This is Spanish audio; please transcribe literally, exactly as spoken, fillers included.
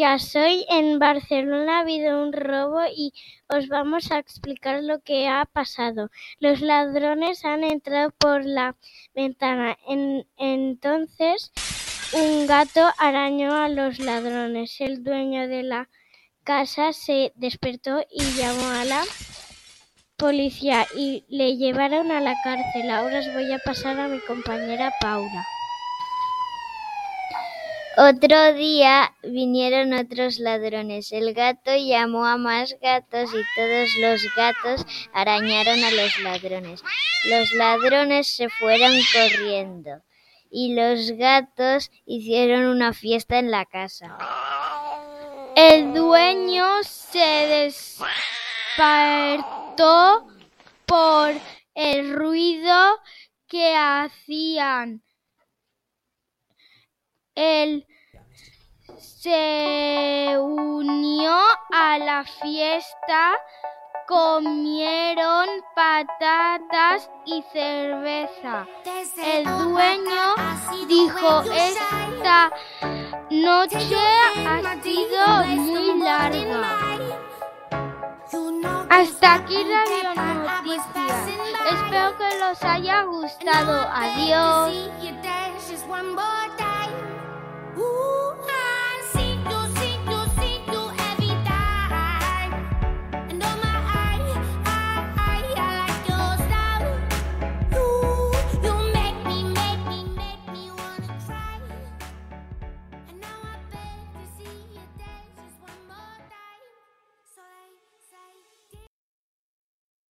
días, hoy en Barcelona ha habido un robo y os vamos a explicar lo que ha pasado. Los ladrones han entrado por la ventana. En, entonces un gato arañó a los ladrones. El dueño de la casa se despertó y llamó a la policía y le llevaron a la cárcel. Ahora os voy a pasar a mi compañera Paula. Otro día vinieron otros ladrones. El gato llamó a más gatos y todos los gatos arañaron a los ladrones. Los ladrones se fueron corriendo y los gatos hicieron una fiesta en la casa. El dueño se despertó por el ruido que hacían. Él se unió a la fiesta, comieron patatas y cerveza. El dueño dijo: esta noche ha sido muy larga. Hasta aquí Radio Noticias. Espero que los haya gustado. Adiós. Ooh.